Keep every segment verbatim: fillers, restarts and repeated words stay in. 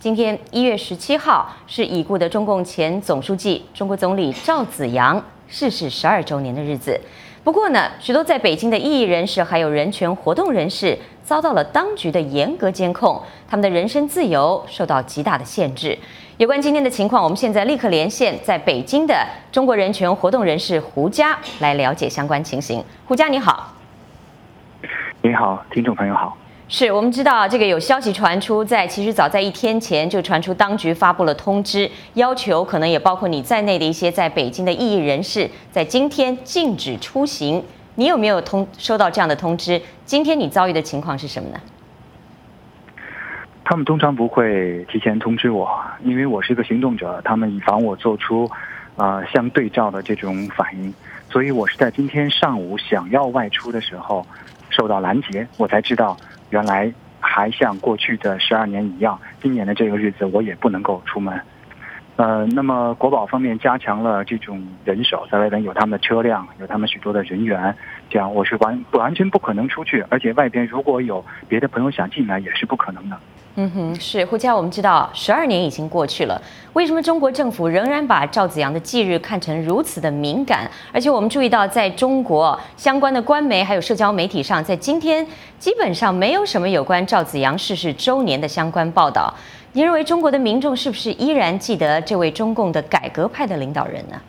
今天一月十七号是已故的中共前总书记、中国总理赵紫阳逝世十二周年的日子。不过呢，许多在北京的异议人士还有人权活动人士遭到了当局的严格监控，他们的人身自由受到极大的限制。有关今天的情况，我们现在立刻连线在北京的中国人权活动人士胡佳来了解相关情形。胡佳你好。 你好，听众朋友好。 是我们知道，这个有消息传出，在其实早在一天前就传出，当局发布了通知，要求可能也包括你在内的一些在北京的异议人士，在今天禁止出行。你有没有通收到这样的通知？今天你遭遇的情况是什么呢？ 他们通常不会提前通知我，因为我是一个行动者，他们以防我做出呃相对照的这种反应，所以我是在今天上午想要外出的时候受到拦截，我才知道原来还像过去的十二年一样，今年的这个日子我也不能够出门。呃，那么国保方面加强了这种人手，在外边有他们的车辆，有他们许多的人员，这样我是完完全不可能出去，而且外边如果有别的朋友想进来也是不可能的。 嗯哼，是胡佳，我们知道十二年已经过去了，为什么中国政府仍然把赵紫阳的忌日看成如此的敏感？而且我们注意到，在中国相关的官媒还有社交媒体上，在今天基本上没有什么有关赵紫阳逝世周年的相关报道。你认为中国的民众是不是依然记得这位中共的改革派的领导人呢？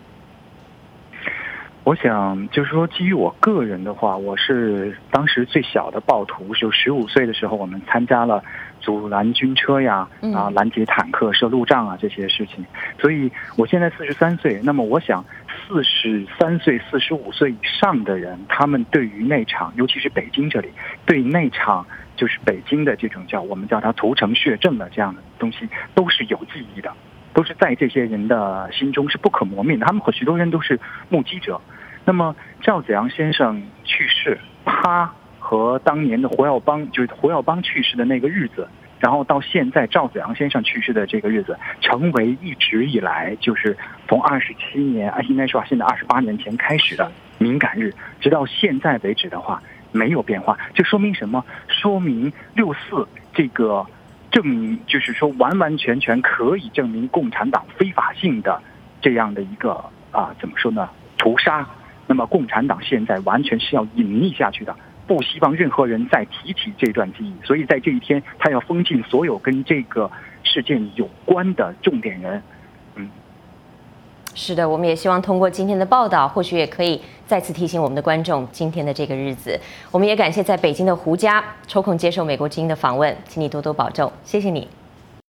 我想就是说，基于我个人的话，我是当时最小的暴徒，就十五岁的时候，我们参加了阻拦军车呀，啊，拦截坦克、射路障啊这些事情。所以我现在四十三岁，那么我想，四十三岁、四十五岁以上的人，他们对于那场，尤其是北京这里，对那场就是北京的这种叫我们叫它屠城血政的这样的东西，都是有记忆的。都是在这些人的心中是不可磨灭的，他们和许多人都是目击者。那么赵紫阳先生去世，他和当年的胡耀邦，就是胡耀邦去世的那个日子，然后到现在赵紫阳先生去世的这个日子，成为一直以来就是从二十七年，应该说现在二十八年前开始的敏感日，直到现在为止的话没有变化。这说明什么？说明六四这个证明，就是说完完全全可以证明共产党非法性的这样的一个啊，怎么说呢？屠杀。那么共产党现在完全是要隐匿下去的，不希望任何人再提起这段记忆。所以在这一天，他要封禁所有跟这个事件有关的重点人。嗯， 是的，我们也希望通过今天的报道，或许也可以再次提醒我们的观众今天的这个日子。我们也感谢在北京的胡佳抽空接受美国之音的访问，请你多多保重，谢谢你。